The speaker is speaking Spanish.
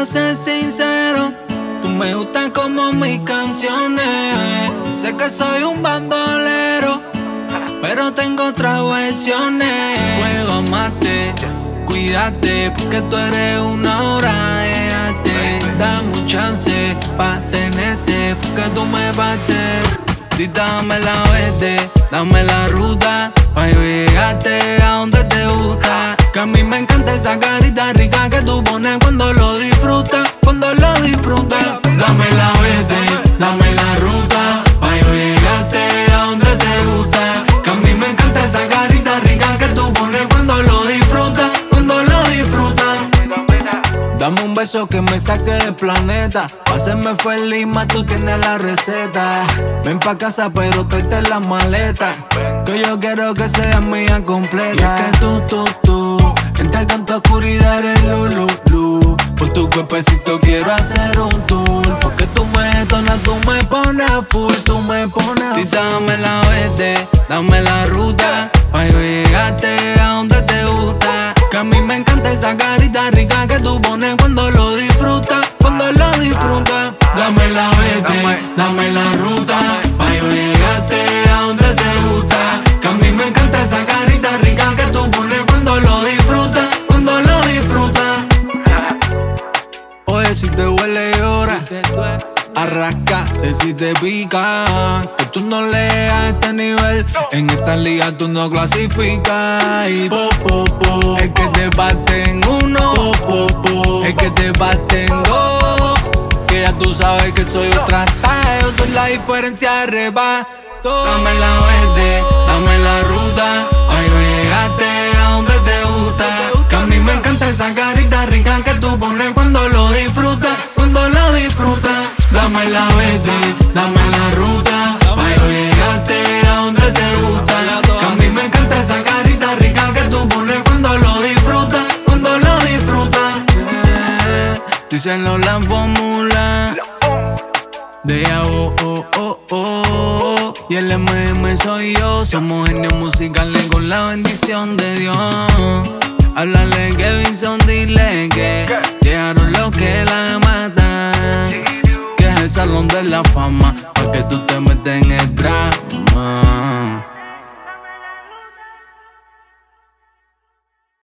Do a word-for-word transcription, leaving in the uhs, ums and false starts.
quiero ser sincero, tú me gustas como mis canciones. Sé que soy un bandolero, pero tengo otras versiones. Puedo amarte, cuídate, porque tú eres una obra de arte. Dame un chance pa' tenerte, porque tú me bates. Sí, dame la verde, dame la ruta, pa' yo llegarte a donde te gusta. Que a mí me encanta esa carita rica que tú pones cuando lo disfrutas, cuando lo disfrutas. Dame la verde, dame la ruta, pa' yo llegarte a donde te gusta. Que a mí me encanta esa carita rica que tú pones cuando lo disfrutas, cuando lo disfrutas. Dame un beso que me saque del planeta, pa' hacerme feliz, más tú tienes la receta. Ven pa' casa pero tráete la maleta, que yo quiero que seas mía completa. Y es que tú, tú, tú, entre tanta oscuridad eres lulu, lu. Por tu cuerpecito quiero hacer un tour, porque tú me detonas, tú me pones a full, tú me pones a full. Sí, dame la verde, dame la ruta, pa' yo llegarte a donde te gusta. Que a mí me encanta esa carita rica que tú pones cuando lo disfrutas, cuando lo disfrutas. Dame la verde, dame la ruta, pa' yo llegarte a donde te gusta. Que a mí me encanta esa carita rica que tú pones cuando lo disfrutas, cuando lo disfrutas. Oye, si te huele llora, arrascate si te pica. Que tú no leas a este nivel, en esta liga tú no clasificas. Y po, po, po, es que te baten uno, po, po, po, es que te baten dos. Que ya tú sabes que soy otra talla, yo soy la diferencia de rebato. Dame la verde, dame la ruta, pa' yo llegarte a donde te gusta. Que a mí me encanta esa carita rica que tú pones cuando lo disfrutas, cuando lo disfrutas. Dame la verde, dame la ruta, pa' yo llegarte a donde te gusta. Que a mí me encanta esa carita rica que tú pones cuando lo disfrutas, cuando lo disfrutas. Yeah. Dicen los la fórmula de A O O O O y el M M soy yo. Somos genios musicales con la bendición de Dios. Háblale Kevin Son, dile que llegaron los que la matan, que es el salón de la fama, pa' que tú te metes en el trap.